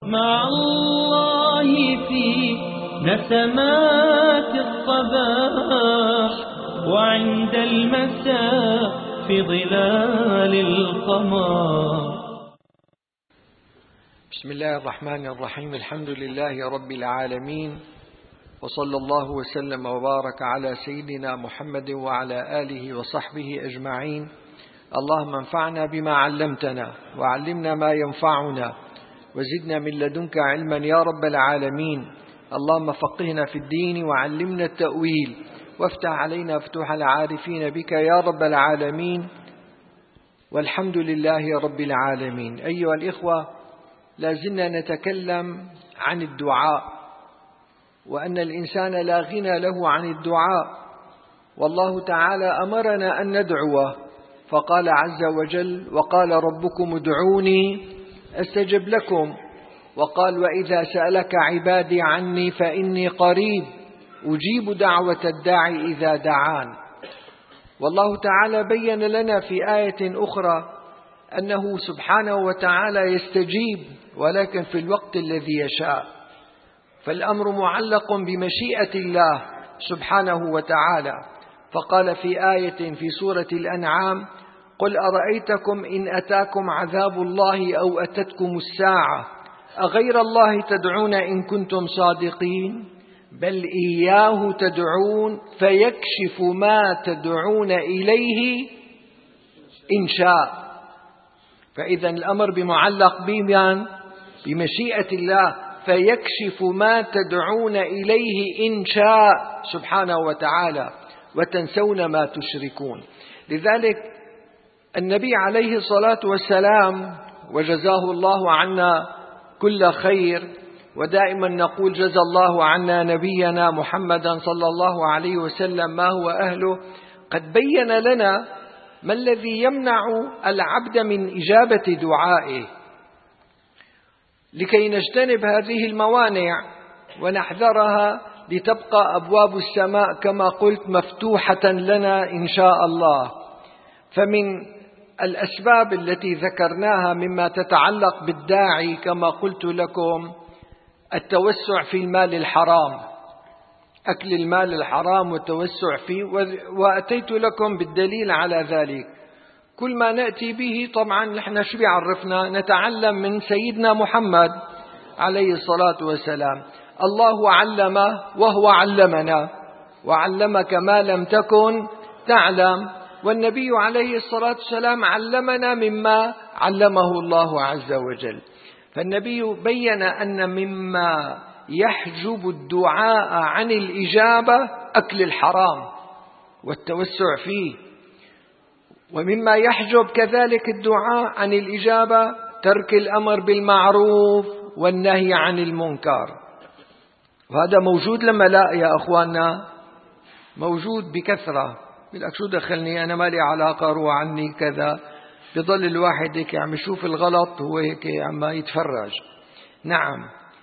مع الله في نسمات الصباح وعند المساء في ظلال القمر. بسم الله الرحمن الرحيم. الحمد لله رب العالمين، وصلى الله وسلم وبارك على سيدنا محمد وعلى آله وصحبه أجمعين. اللهم انفعنا بما علمتنا وعلمنا ما ينفعنا وزدنا من لدنك علما يا رب العالمين. اللهم فقهنا في الدين وعلمنا التأويل وافتح علينا فتوح العارفين بك يا رب العالمين، والحمد لله رب العالمين. أيها الإخوة، لازلنا نتكلم عن الدعاء، وأن الإنسان لا غنى له عن الدعاء، والله تعالى أمرنا أن ندعوه، فقال عز وجل: وقال ربكم ادعوني أستجب لكم، وقال: وإذا سألك عبادي عني فإني قريب أجيب دعوة الداعي إذا دعان. والله تعالى بين لنا في آية أخرى أنه سبحانه وتعالى يستجيب، ولكن في الوقت الذي يشاء، فالأمر معلق بمشيئة الله سبحانه وتعالى. فقال في آية في سورة الأنعام: قل أرأيتكم إن أتاكم عذاب الله أو أتتكم الساعة أغير الله تدعون إن كنتم صادقين بل إياه تدعون فيكشف ما تدعون إليه إن شاء. فإذا الأمر بمعلق بمشيئة الله، فيكشف ما تدعون إليه إن شاء سبحانه وتعالى، وتنسون ما تشركون. لذلك النبي عليه الصلاة والسلام، وجزاه الله عنا كل خير، ودائما نقول جزى الله عنا نبينا محمدا صلى الله عليه وسلم ما هو أهله، قد بين لنا ما الذي يمنع العبد من إجابة دعائه، لكي نجتنب هذه الموانع ونحذرها، لتبقى أبواب السماء كما قلت مفتوحة لنا إن شاء الله. فمن الأسباب التي ذكرناها مما تتعلق بالداعي كما قلت لكم التوسع في المال الحرام، أكل المال الحرام والتوسع فيه، وأتيت لكم بالدليل على ذلك. كل ما نأتي به طبعا نحن شو بيعرفنا؟ نتعلم من سيدنا محمد عليه الصلاة والسلام. الله علمه وهو علمنا، وعلمك ما لم تكن تعلم، والنبي عليه الصلاة والسلام علمنا مما علمه الله عز وجل. فالنبي بين أن مما يحجب الدعاء عن الإجابة أكل الحرام والتوسع فيه، ومما يحجب كذلك الدعاء عن الإجابة ترك الأمر بالمعروف والنهي عن المنكر. وهذا موجود لما لا يا أخواننا؟ موجود بكثرة. يقول لك شو دخلني أنا، مالي علاقة، روح عني كذا. بضل الواحد هيك عم يشوف الغلط، هو هيك عم يتفرج. نعم.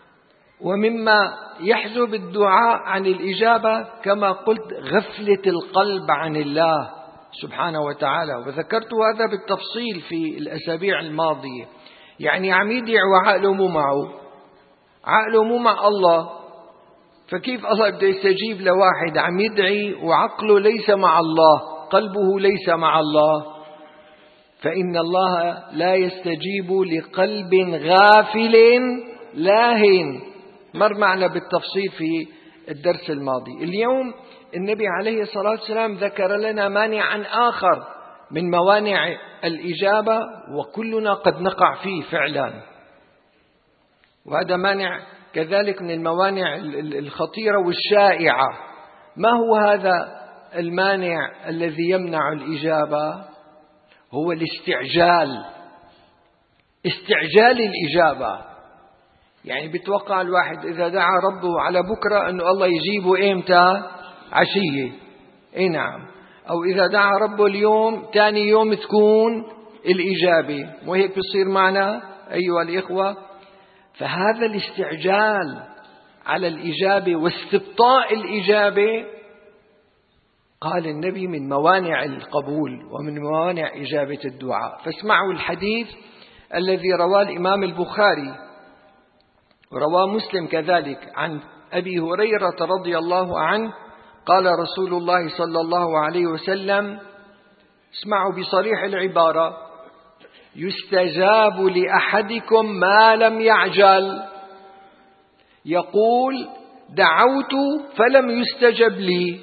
ومما يحجب الدعاء عن الإجابة كما قلت غفلة القلب عن الله سبحانه وتعالى، وذكرت هذا بالتفصيل في الأسابيع الماضية. يعني عم يدعي وعقله مو معه، عقله مو مع الله، فكيف الله بده يستجيب لواحد عم يدعي وعقله ليس مع الله، قلبه ليس مع الله؟ فإن الله لا يستجيب لقلب غافل لاهٍ، مر معنا بالتفصيل في الدرس الماضي. اليوم النبي عليه الصلاة والسلام ذكر لنا مانعا آخر من موانع الإجابة، وكلنا قد نقع فيه فعلا، وهذا مانع كذلك من الموانع الخطيرة والشائعة. ما هو هذا المانع الذي يمنع الإجابة؟ هو الاستعجال، استعجال الإجابة. يعني بيتوقع الواحد إذا دعا ربه على بكرة أنه الله يجيبه إمتى؟ عشية. إيه نعم. أو إذا دعا ربه اليوم تاني يوم تكون الإجابة، وهيك بيصير معنا أيها الإخوة. فهذا الاستعجال على الإجابة واستبطاء الإجابة، قال النبي، من موانع القبول ومن موانع إجابة الدعاء. فاسمعوا الحديث الذي رواه الإمام البخاري روى مسلم كذلك عن أبي هريرة رضي الله عنه قال رسول الله صلى الله عليه وسلم: اسمعوا بصريح العبارة: يستجاب لأحدكم ما لم يعجل. يقول: دعوت فلم يستجب لي،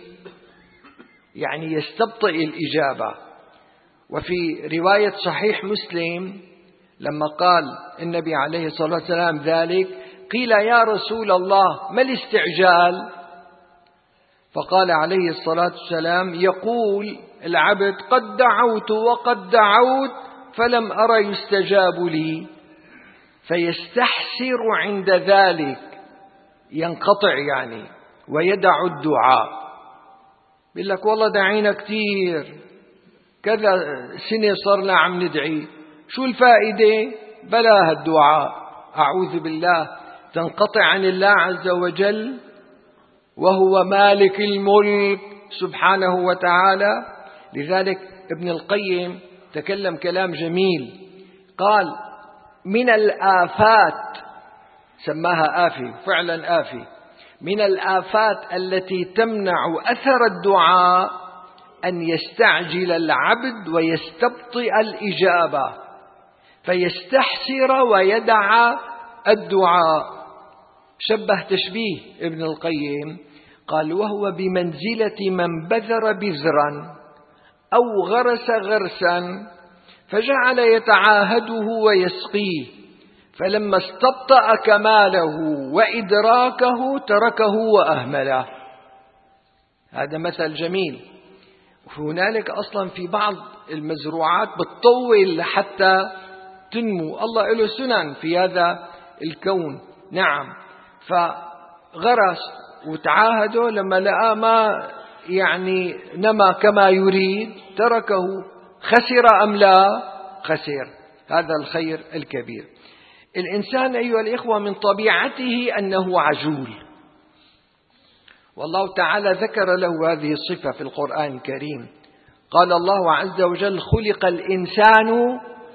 يعني يستبطئ الإجابة. وفي رواية صحيح مسلم لما قال النبي عليه الصلاة والسلام ذلك قيل: يا رسول الله ما الاستعجال؟ فقال عليه الصلاة والسلام: يقول العبد: قد دعوت وقد دعوت فلم أرى يستجاب لي، فيستحسر عند ذلك، ينقطع يعني ويدع الدعاء. بيقول لك: والله دعينا كتير، كذا سنة صرنا عم ندعي، شو الفائدة؟ بلا هالدعاء، أعوذ بالله، تنقطع عن الله عز وجل وهو مالك الملك سبحانه وتعالى. لذلك ابن القيم تكلم كلام جميل، قال: من الآفات، سماها آفة، فعلا آفة، من الآفات التي تمنع أثر الدعاء أن يستعجل العبد ويستبطئ الإجابة فيستحسر ويدع الدعاء. شبه تشبيه ابن القيم، قال: وهو بمنزلة من بذر بذرا أو غرس غرسا فجعل يتعاهده ويسقيه، فلما استبطأ كماله وإدراكه تركه وأهمله. هذا مثل جميل. هنالك أصلا في بعض المزروعات بتطول لحتى تنمو، الله له سنن في هذا الكون. نعم، فغرس وتعاهده، لما لقى ما يعني نما كما يريد تركه. خسر أم لا؟ خسر. هذا الخير الكبير. الإنسان أيها الإخوة من طبيعته أنه عجول، والله تعالى ذكر له هذه الصفة في القرآن الكريم. قال الله عز وجل: خلق الإنسان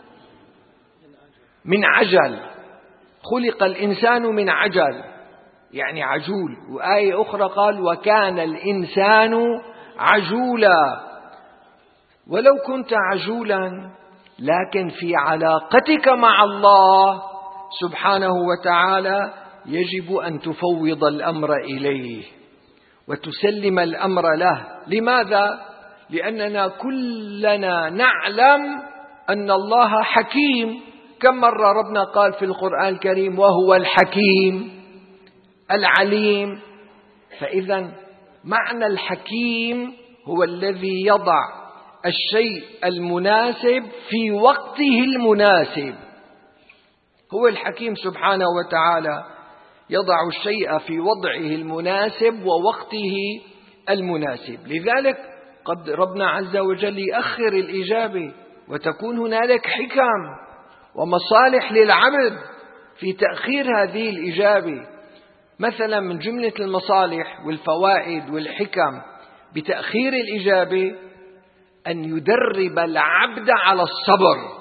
من عجل. خلق الإنسان من عجل يعني عجول. وآية أخرى قال: وكان الإنسان عجولا. ولو كنت عجولا لكن في علاقتك مع الله سبحانه وتعالى يجب أن تفوض الأمر إليه وتسلم الأمر له. لماذا؟ لأننا كلنا نعلم أن الله حكيم. كم مرة ربنا قال في القرآن الكريم: وهو الحكيم العليم. فإذا معنى الحكيم هو الذي يضع الشيء المناسب في وقته المناسب. هو الحكيم سبحانه وتعالى يضع الشيء في وضعه المناسب ووقته المناسب. لذلك قد ربنا عز وجل يأخر الإجابة، وتكون هنالك حكم ومصالح للعبد في تأخير هذه الإجابة. مثلا من جملة المصالح والفوائد والحكم بتأخير الإجابة أن يدرب العبد على الصبر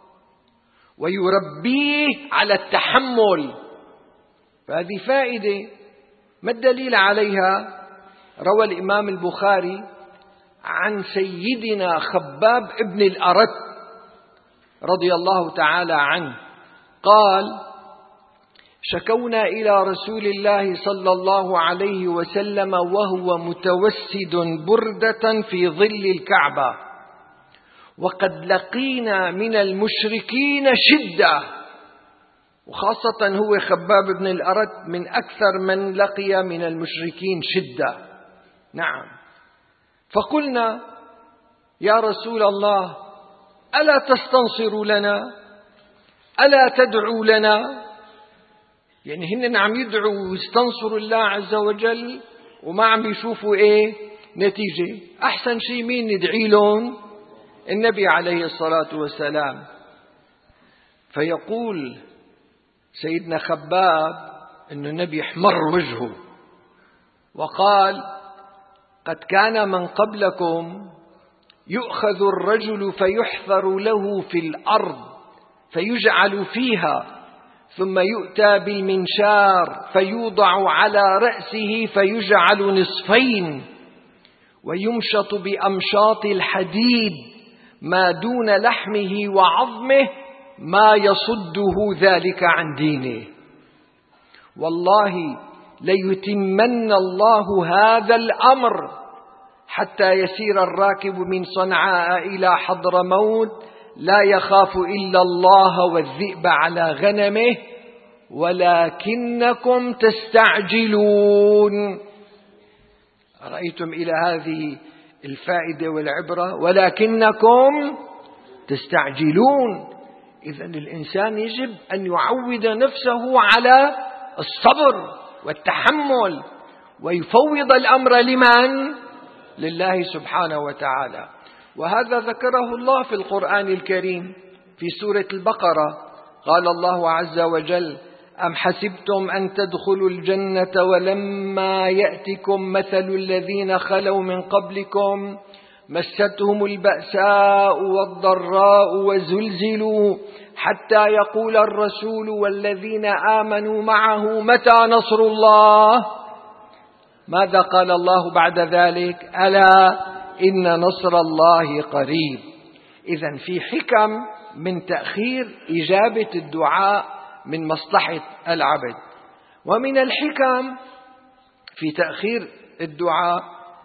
ويربيه على التحمل. فهذه فائدة. ما الدليل عليها؟ روى الإمام البخاري عن سيدنا خباب ابن الأرت رضي الله تعالى عنه قال: شكونا إلى رسول الله صلى الله عليه وسلم وهو متوسد بردة في ظل الكعبة، وقد لقينا من المشركين شدة. وخاصة هو خباب بن الأرت من أكثر من لقي من المشركين شدة. نعم. فقلنا: يا رسول الله، ألا تستنصر لنا؟ ألا تدعو لنا؟ يعني هن عم يدعوا ويستنصروا الله عز وجل وما عم يشوفوا نتيجة. أحسن شيء مين ندعي لهم؟ النبي عليه الصلاة والسلام. فيقول سيدنا خباب أن النبي احمر وجهه وقال: قد كان من قبلكم يؤخذ الرجل فيحفر له في الأرض فيجعل فيها ثم يؤتى بالمنشار فيوضع على رأسه فيجعل نصفين ويمشط بأمشاط الحديد ما دون لحمه وعظمه ما يصده ذلك عن دينه. والله ليتمن الله هذا الأمر حتى يسير الراكب من صنعاء إلى حضرموت لا يخاف إلا الله والذئب على غنمه ولكنكم تستعجلون. رأيتم إلى هذه الفائدة والعبرة، ولكنكم تستعجلون. إذن الإنسان يجب أن يعود نفسه على الصبر والتحمل ويفوض الأمر لمن؟ لله سبحانه وتعالى. وهذا ذكره الله في القرآن الكريم في سورة البقرة. قال الله عز وجل: أم حسبتم أن تدخلوا الجنة ولما يأتكم مثل الذين خلوا من قبلكم مستهم البأساء والضراء وزلزلوا حتى يقول الرسول والذين آمنوا معه متى نصر الله. ماذا قال الله بعد ذلك؟ ألا إن نصر الله قريب. إذن في حكم من تأخير إجابة الدعاء من مصلحة العبد. ومن الحكم في تأخير الدعاء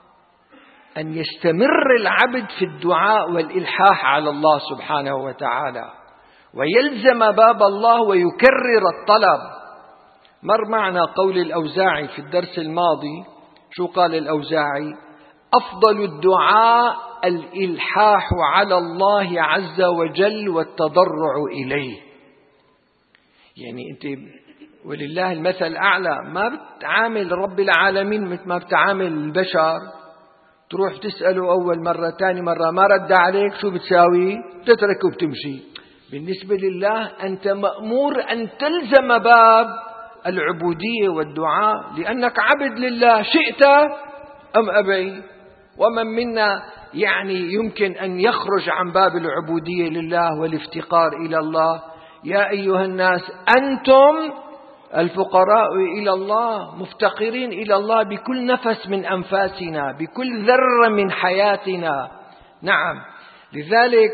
أن يستمر العبد في الدعاء والإلحاح على الله سبحانه وتعالى ويلزم باب الله ويكرر الطلب. مر معنا قول الأوزاعي في الدرس الماضي. شو قال الأوزاعي؟ أفضل الدعاء الإلحاح على الله عز وجل والتضرع إليه. يعني أنت ولله المثل الأعلى ما بتعامل رب العالمين مثل ما بتعامل البشر. تروح تسأله أول مرة ثاني مرة ما رد عليك، شو بتساوي؟ تتركه وبتمشي. بالنسبة لله أنت مأمور أن تلزم باب العبودية والدعاء لأنك عبد لله شئت أم أبي. ومن منا يعني يمكن أن يخرج عن باب العبودية لله والافتقار إلى الله؟ يا أيها الناس أنتم الفقراء إلى الله، مفتقرين إلى الله بكل نفس من أنفاسنا، بكل ذرة من حياتنا. نعم، لذلك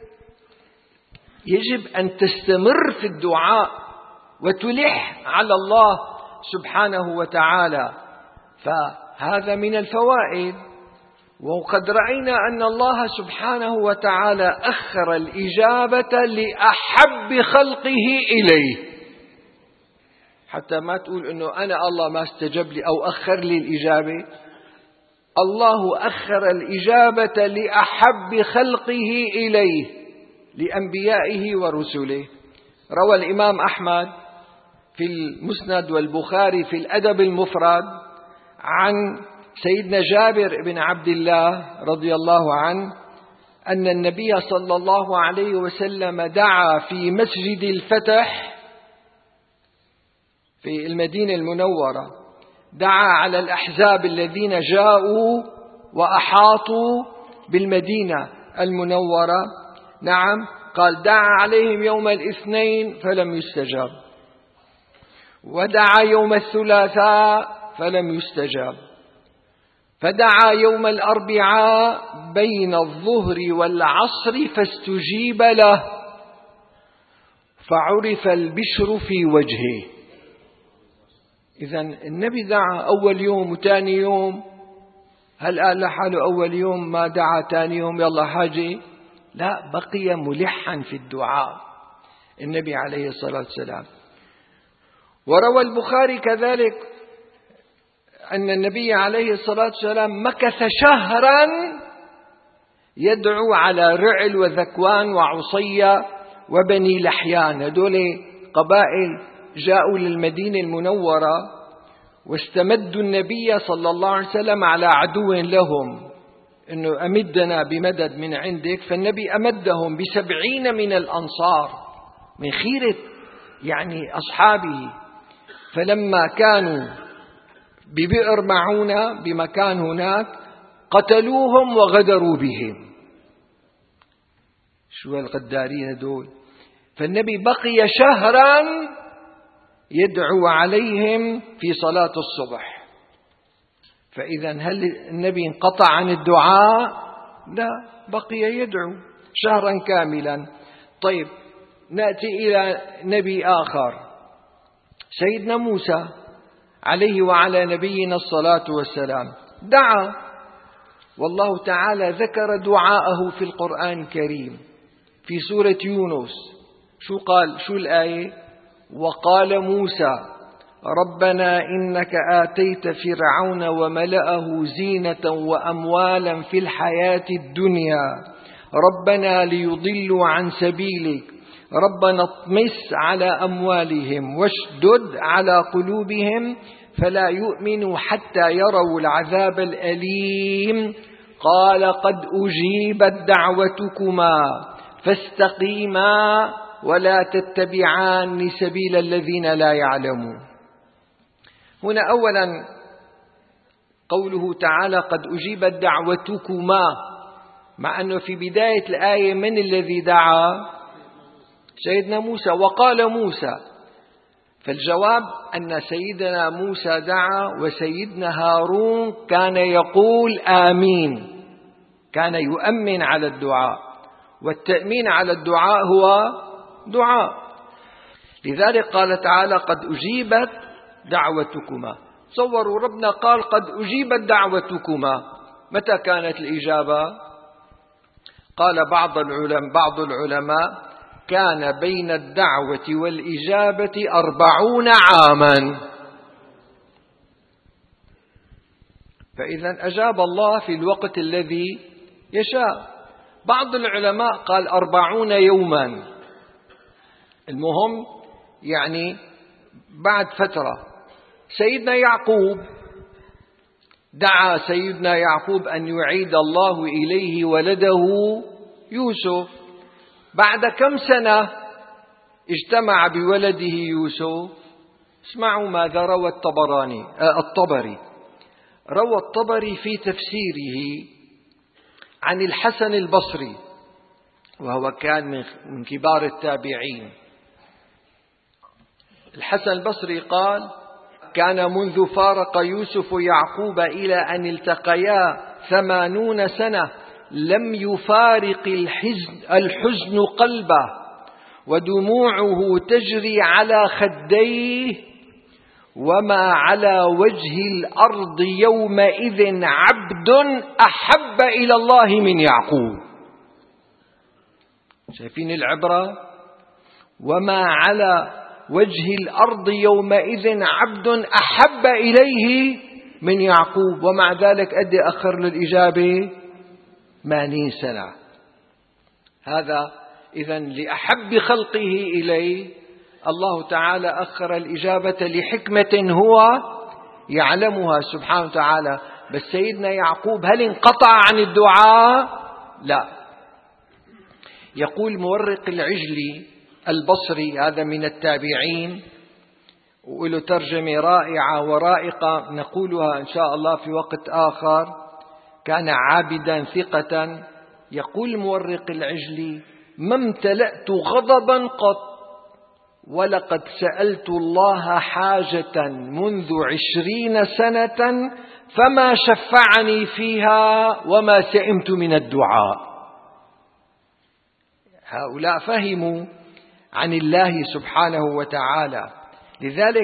يجب أن تستمر في الدعاء وتلح على الله سبحانه وتعالى. فهذا من الفوائد. وقد رأينا أن الله سبحانه وتعالى أخر الإجابة لأحب خلقه إليه، حتى ما تقول أنه أنا الله ما استجب لي أو أخر لي الإجابة. الله أخر الإجابة لأحب خلقه إليه لأنبيائه ورسله. روى الإمام أحمد في المسند والبخاري في الأدب المفرد عن سيدنا جابر بن عبد الله رضي الله عنه أن النبي صلى الله عليه وسلم دعا في مسجد الفتح في المدينة المنورة، دعا على الأحزاب الذين جاءوا وأحاطوا بالمدينة المنورة. نعم، قال: دعا عليهم يوم الاثنين فلم يستجاب، ودعا يوم الثلاثاء فلم يستجاب، فدعا يوم الأربعاء بين الظهر والعصر فاستجيب له، فعرف البشر في وجهه. إذن النبي دعا أول يوم وثاني يوم. هل قال لحاله أول يوم ما دعا ثاني يوم يلا حاجة؟ لا، بقي ملحا في الدعاء النبي عليه الصلاة والسلام. وروى البخاري كذلك أن النبي عليه الصلاة والسلام مكث شهرا يدعو على رعل وذكوان وعصية وبني لحيان. هذول قبائل جاءوا للمدينة المنورة واستمدوا النبي صلى الله عليه وسلم على عدو لهم، أنه أمدنا بمدد من عندك. فالنبي أمدهم ب70 من الأنصار من خيرة يعني أصحابه. فلما كانوا ببئر معونة بمكان هناك قتلوهم وغدروا بهم. شو الغدارين دول؟ فالنبي بقي شهرا يدعو عليهم في صلاة الصبح. فإذا هل النبي انقطع عن الدعاء؟ لا، بقي يدعو شهرا كاملا. طيب، نأتي إلى نبي آخر، سيدنا موسى عليه وعلى نبينا الصلاة والسلام، دعا، والله تعالى ذكر دعاءه في القرآن الكريم في سورة يونس. شو قال؟ شو الآية؟ وقال موسى ربنا إنك آتيت فرعون وملأه زينة وأموالا في الحياة الدنيا ربنا ليضلوا عن سبيلك ربنا اطمس على أموالهم واشدد على قلوبهم فلا يؤمنوا حتى يروا العذاب الأليم قال قد أجيبت دعوتكما فاستقيما ولا تتبعان سبيل الذين لا يعلمون. هنا أولا قوله تعالى قد أجيبت دعوتكما، مع أنه في بداية الآية من الذي دعا؟ سيدنا موسى. وقال موسى، فالجواب أن سيدنا موسى دعا وسيدنا هارون كان يقول آمين، كان يؤمن على الدعاء، والتأمين على الدعاء هو دعاء. لذلك قال تعالى قد أجيبت دعوتكما. تصوروا ربنا قال قد أجيبت دعوتكما، متى كانت الإجابة؟ قال بعض العلماء كان بين الدعوة والإجابة 40 عاما. فإذا أجاب الله في الوقت الذي يشاء. بعض العلماء قال 40 يوما. المهم يعني بعد فترة سيدنا يعقوب دعا سيدنا يعقوب أن يعيد الله إليه ولده يوسف. بعد كم سنة اجتمع بولده يوسف؟ اسمعوا ماذا روى الطبري في تفسيره عن الحسن البصري، وهو كان من كبار التابعين. الحسن البصري قال كان منذ فارق يوسف يعقوب إلى أن التقيا 80 سنة لم يفارق الحزن قلبه ودموعه تجري على خديه وما على وجه الأرض يومئذ عبد أحب إلى الله من يعقوب. شايفين العبرة؟ وما على وجه الأرض يومئذ عبد أحب إليه من يعقوب، ومع ذلك أدي أخر للإجابة 80 سنة. هذا إذن لأحب خلقه إليه الله تعالى أخر الإجابة لحكمة هو يعلمها سبحانه وتعالى. بس سيدنا يعقوب هل انقطع عن الدعاء؟ لا. يقول مورق العجلي البصري، هذا من التابعين وله ترجمة رائعة ورائقة نقولها إن شاء الله في وقت آخر، كان عابدا ثقة. يقول مورق العجلي ما امتلأت غضبا قط ولقد سألت الله حاجة منذ 20 سنة فما شفعني فيها وما سئمت من الدعاء. هؤلاء فهموا عن الله سبحانه وتعالى. لذلك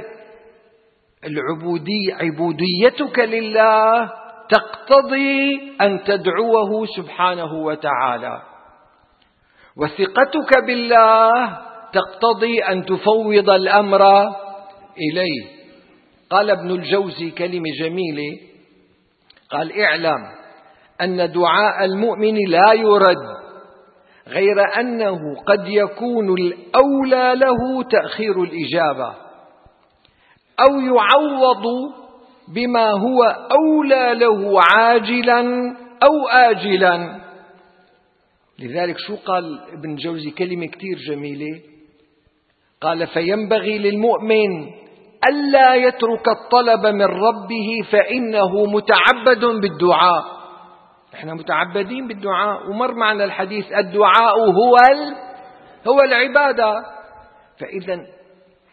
عبوديتك لله تقتضي أن تدعوه سبحانه وتعالى، وثقتك بالله تقتضي أن تفوض الأمر إليه. قال ابن الجوزي كلمة جميلة، قال اعلم أن دعاء المؤمن لا يرد، غير أنه قد يكون الأولى له تأخير الإجابة أو يعوض بما هو أولى له عاجلا أو آجلا. لذلك شو قال ابن الجوزي كلمة كتير جميلة، قال فينبغي للمؤمن ألا يترك الطلب من ربه فإنه متعبد بالدعاء. احنا متعبدين بالدعاء، ومر معنا الحديث الدعاء هو العبادة. فإذا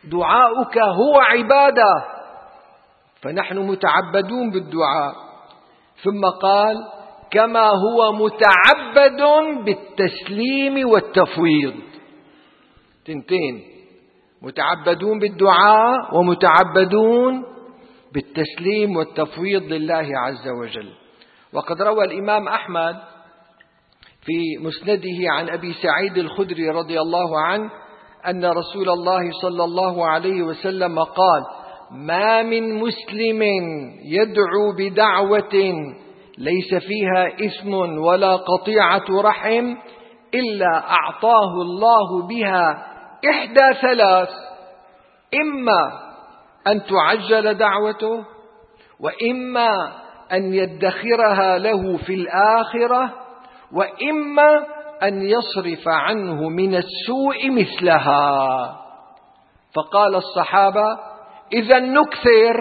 دعاؤك هو عبادة، فنحن متعبدون بالدعاء. ثم قال كما هو متعبد بالتسليم والتفويض. تنتين، متعبدون بالدعاء ومتعبدون بالتسليم والتفويض لله عز وجل. وقد روى الإمام أحمد في مسنده عن أبي سعيد الخدري رضي الله عنه أن رسول الله صلى الله عليه وسلم قال: ما من مسلم يدعو بدعوة ليس فيها إثم ولا قطيعة رحم إلا أعطاه الله بها إحدى ثلاث: إما أن تعجل دعوته، وإما أن يدخرها له في الآخرة، وإما أن يصرف عنه من السوء مثلها. فقال الصحابة: إذن نكثر.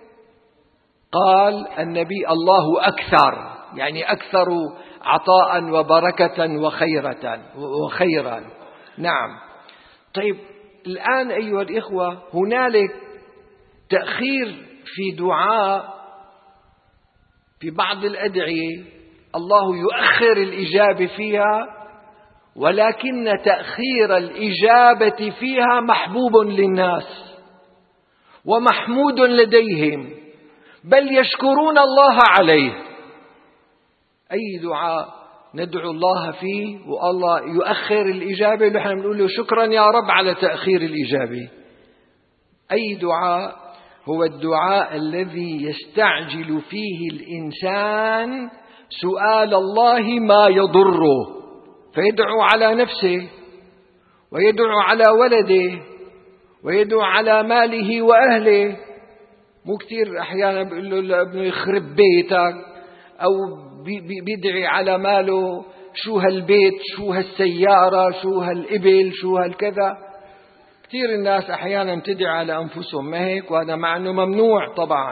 قال النبي: الله أكثر، يعني أكثر عطاء وبركة وخيرا. نعم. طيب، الآن أيها الإخوة، هنالك تأخير في دعاء في بعض الأدعية الله يؤخر الإجابة فيها، ولكن تأخير الإجابة فيها محبوب للناس ومحمود لديهم، بل يشكرون الله عليه. أي دعاء ندعو الله فيه والله يؤخر الإجابة، نحن نقول له شكرا يا رب على تأخير الإجابة. أي دعاء هو الدعاء الذي يستعجل فيه الإنسان سؤال الله ما يضره، فيدعو على نفسه ويدعو على ولده ويدعو على ماله وأهله. مو كثير أحيانا بيقول له لابنه يخرب بيتك، أو بيدعي على ماله، شو هالبيت، شو هالسيارة، شو هالإبل، شو هالكذا. كثير الناس أحيانا تدعي على أنفسهم، ما هيك؟ وهذا مع أنه ممنوع طبعا.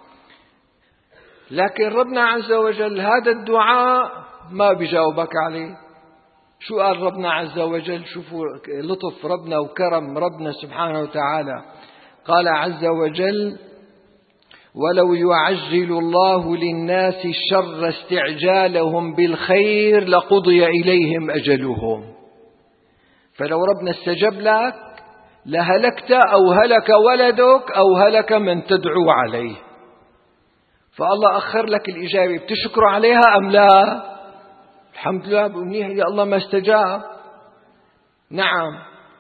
لكن ربنا عز وجل هذا الدعاء ما بيجاوبك عليه. شو قال ربنا عز وجل؟ شوفوا لطف ربنا وكرم ربنا سبحانه وتعالى. قال عز وجل: ولو يعجل الله للناس الشر استعجالهم بالخير لقضي إليهم أجلهم. فلو ربنا استجب لك لهلكت، أو هلك ولدك، أو هلك من تدعو عليه. فالله أخر لك الإجابة، بتشكر عليها أم لا؟ الحمد لله، بأمنيها يا الله ما استجاب. نعم.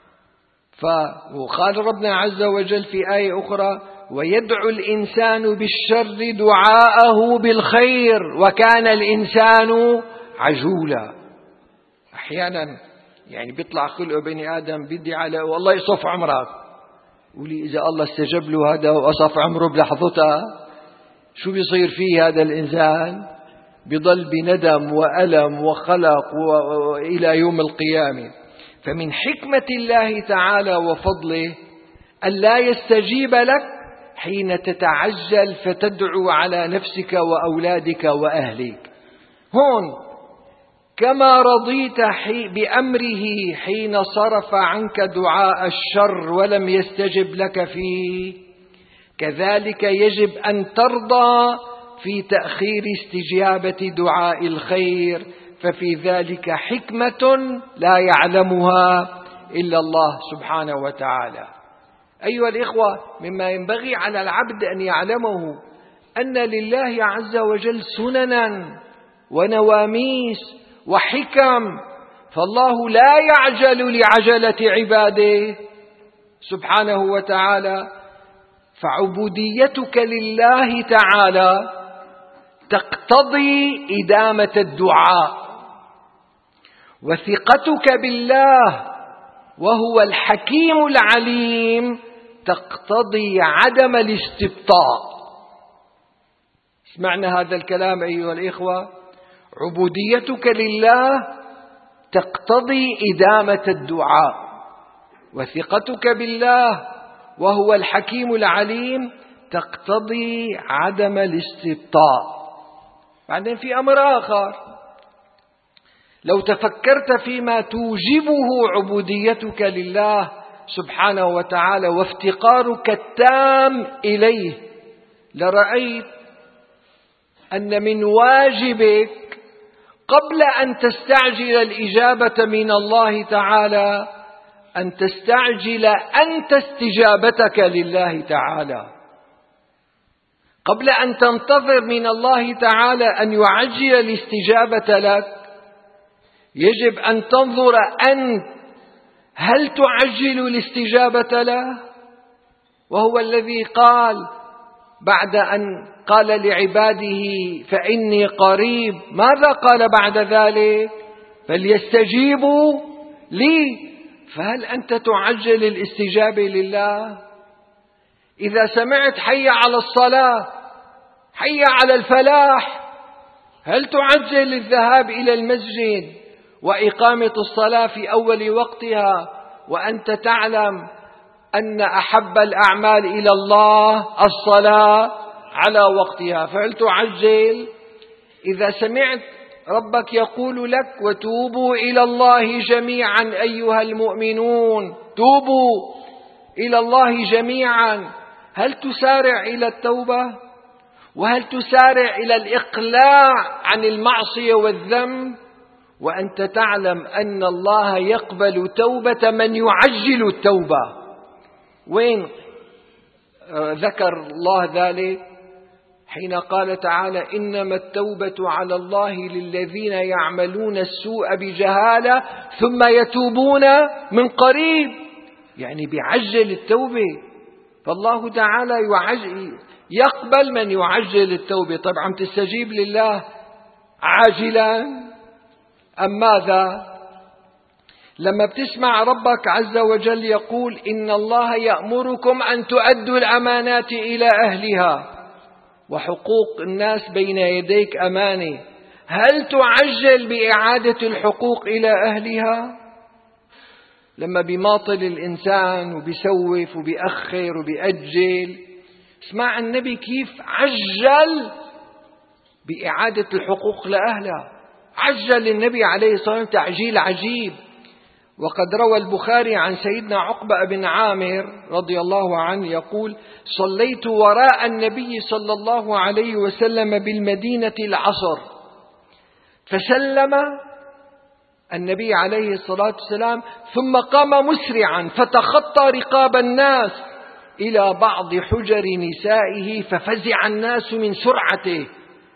وقال ربنا عز وجل في آية أخرى: ويدعو الإنسان بالشر دعاءه بالخير وكان الإنسان عجولا. أحيانا يعني بيطلع خلقه بني آدم بدي على والله يصف عمرك، ولي إذا الله استجب له هذا وأصف عمره بلحظتها شو بيصير فيه هذا الإنسان؟ بيضل بندم وألم وخلق وإلى يوم القيامة. فمن حكمة الله تعالى وفضله ألا يستجيب لك حين تتعجل فتدعو على نفسك وأولادك وأهلك. هون كما رضيت بأمره حين صرف عنك دعاء الشر ولم يستجب لك فيه، كذلك يجب أن ترضى في تأخير استجابة دعاء الخير، ففي ذلك حكمة لا يعلمها إلا الله سبحانه وتعالى. أيها الإخوة، مما ينبغي على العبد أن يعلمه أن لله عز وجل سننا ونواميس وحكم، فالله لا يعجل لعجلة عباده سبحانه وتعالى. فعبوديتك لله تعالى تقتضي إدامة الدعاء، وثقتك بالله وهو الحكيم العليم تقتضي عدم الاستبطاء. اسمعنا هذا الكلام أيها الإخوة: عبوديتك لله تقتضي إدامة الدعاء، وثقتك بالله وهو الحكيم العليم تقتضي عدم الاستبطاء. بعدين في أمر آخر، لو تفكرت فيما توجبه عبوديتك لله سبحانه وتعالى وافتقارك التام إليه، لرأيت أن من واجبك قبل أن تستعجل الإجابة من الله تعالى أن تستعجل أنت استجابتك لله تعالى. قبل أن تنتظر من الله تعالى أن يعجل الاستجابة لك، يجب أن تنظر أنت هل تعجل الاستجابة له؟ وهو الذي قال بعد أن قال لعباده فإني قريب، ماذا قال بعد ذلك؟ فليستجيبوا لي. فهل أنت تعجل الاستجابة لله؟ إذا سمعت حي على الصلاة، حي على الفلاح، هل تعجل الذهاب إلى المسجد وإقامة الصلاة في أول وقتها وأنت تعلم أن أحب الأعمال إلى الله الصلاة على وقتها؟ فهل تعجل؟ إذا سمعت ربك يقول لك وتوبوا إلى الله جميعا أيها المؤمنون، توبوا إلى الله جميعا، هل تسارع إلى التوبة؟ وهل تسارع إلى الإقلاع عن المعصية والذنب وأنت تعلم أن الله يقبل توبة من يعجل التوبة؟ وين ذكر الله ذلك؟ حين قال تعالى إنما التوبة على الله للذين يعملون السوء بجهالة ثم يتوبون من قريب، يعني بيعجل التوبة. فالله تعالى يقبل من يعجل التوبة. طبعا تستجيب لله عاجلا أم ماذا؟ لما بتسمع ربك عز وجل يقول إن الله يأمركم أن تؤدوا الأمانات إلى أهلها وحقوق الناس بين يديك أمانة، هل تعجل بإعادة الحقوق إلى أهلها؟ لما بيماطل الإنسان وبيسوف وبيأخر وبيأجل، اسمع النبي كيف عجل بإعادة الحقوق لأهلها. عجل النبي عليه الصلاة والسلام تعجيل عجيب. وقد روى البخاري عن سيدنا عقبة بن عامر رضي الله عنه يقول صليت وراء النبي صلى الله عليه وسلم بالمدينة العصر، فسلم النبي عليه الصلاة والسلام ثم قام مسرعا فتخطى رقاب الناس إلى بعض حجر نسائه ففزع الناس من سرعته.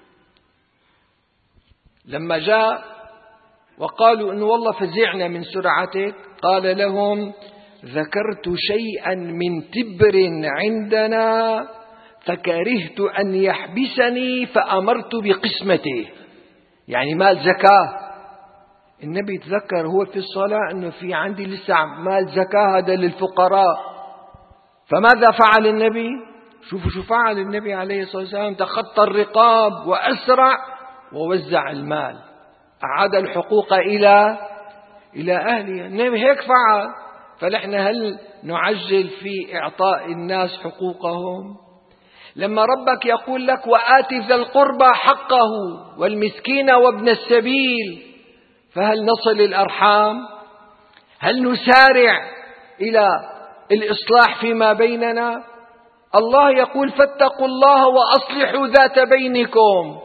لما جاء وقالوا إن والله فزعنا من سرعتك، قال لهم ذكرت شيئا من تبر عندنا فكرهت أن يحبسني فأمرت بقسمته، يعني مال زكاة. النبي تذكر هو في الصلاة أنه في عندي لسه مال زكاة هذا للفقراء. فماذا فعل النبي؟ شوفوا شو فعل النبي عليه الصلاة والسلام، تخطى الرقاب وأسرع ووزع المال، أعاد الحقوق إلى أهلها. النبي هيك فعل. فنحن هل نعجل في إعطاء الناس حقوقهم؟ لما ربك يقول لك وآت ذا القربى حقه والمسكين وابن السبيل، فهل نصل الأرحام؟ هل نسارع إلى الإصلاح فيما بيننا؟ الله يقول فاتقوا الله وأصلحوا ذات بينكم.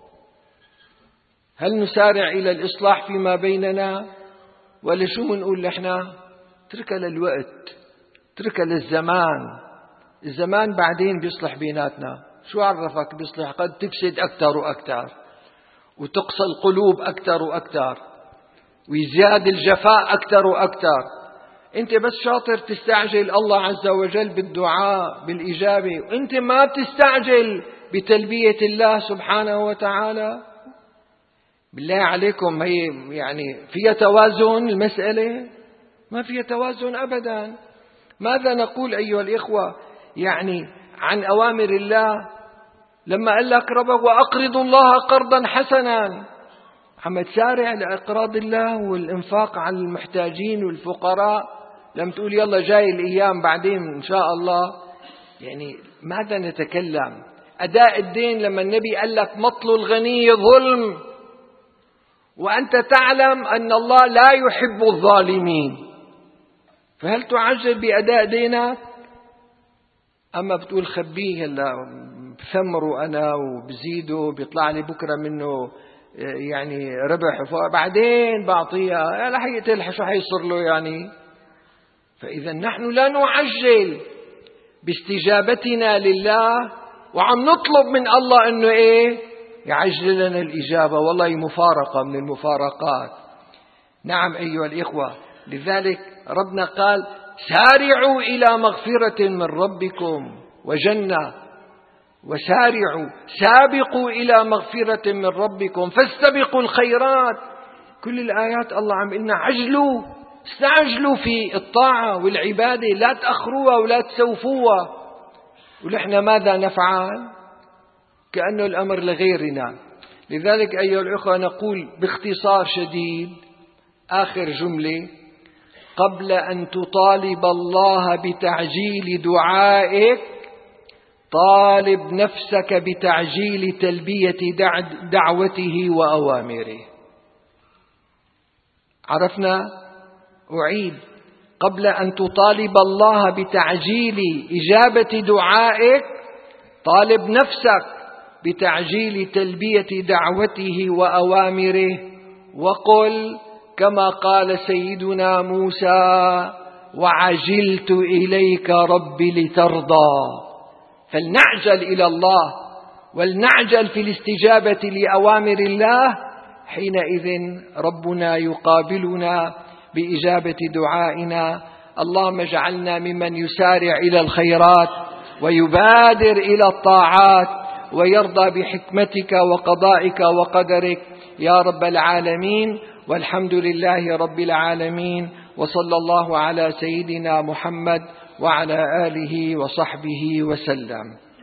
هل نسارع إلى الإصلاح فيما بيننا؟ ولا شو منقول نحن؟ اتركها للوقت، اتركها للزمان. الزمان بعدين بيصلح بيناتنا. شو عرفك بيصلح؟ قد تفسد أكثر وأكثر وتقسى القلوب أكثر وأكثر ويزداد الجفاء أكثر وأكثر. أنت بس شاطر تستعجل الله عز وجل بالدعاء بالإجابة، وأنت ما بتستعجل بتلبية الله سبحانه وتعالى. بالله عليكم هي يعني فيها توازن المسألة؟ ما فيها توازن أبدا. ماذا نقول أيها الإخوة يعني عن أوامر الله؟ لما قال لك ربك وأقرضوا الله قرضا حسنا، عم تسارع لإقراض الله والإنفاق على المحتاجين والفقراء، لم تقول يلا جاي الأيام بعدين إن شاء الله. يعني ماذا نتكلم؟ أداء الدين لما النبي قال لك مطل الغني ظلم، وأنت تعلم أن الله لا يحب الظالمين. فهل تعجل بأداء دينك؟ أما بتقول خبيه هلا بثمره أنا وبزيده بيطلع لي بكرة منه يعني ربح بعدين بعطيها، لا حيقتل شو حيصير له يعني. فإذا نحن لا نعجل باستجابتنا لله، وعم نطلب من الله أنه يعجل لنا الإجابة. والله مفارقة من المفارقات. نعم أيها الإخوة، لذلك ربنا قال سارعوا إلى مغفرة من ربكم وجنة، وسارعوا سابقوا إلى مغفرة من ربكم فاستبقوا الخيرات. كل الآيات الله عم قلنا عجلوا، استعجلوا في الطاعة والعبادة، لا تأخروها ولا تسوفوها. ونحن ماذا نفعل؟ كأنه الأمر لغيرنا. لذلك أيها الأخوة نقول باختصار شديد آخر جملة: قبل أن تطالب الله بتعجيل دعائك طالب نفسك بتعجيل تلبية دعوته وأوامره. عرفنا؟ أعيد: قبل أن تطالب الله بتعجيل إجابة دعائك طالب نفسك بتعجيل تلبية دعوته وأوامره، وقل كما قال سيدنا موسى: وعجلت إليك رب لترضى. فلنعجل إلى الله ولنعجل في الاستجابة لأوامر الله، حينئذ ربنا يقابلنا بإجابة دعائنا. اللهم اجعلنا ممن يسارع إلى الخيرات ويبادر إلى الطاعات ويرضى بحكمتك وقضائك وقدرك يا رب العالمين. والحمد لله رب العالمين، وصلى الله على سيدنا محمد وعلى آله وصحبه وسلم.